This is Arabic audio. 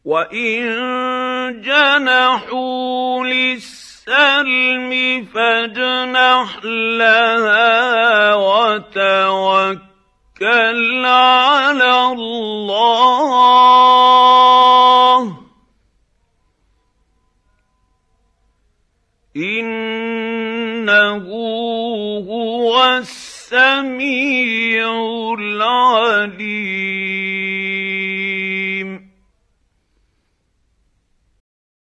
وَإِن جَنَحُوا لِلسَّلْمِ فَاجْنَحْ لَهَا وَتَوَكَّلْ عَلَى اللَّهِ ۚ إِنَّهُ هُوَ السَّمِيعُ الْعَلِيمُ.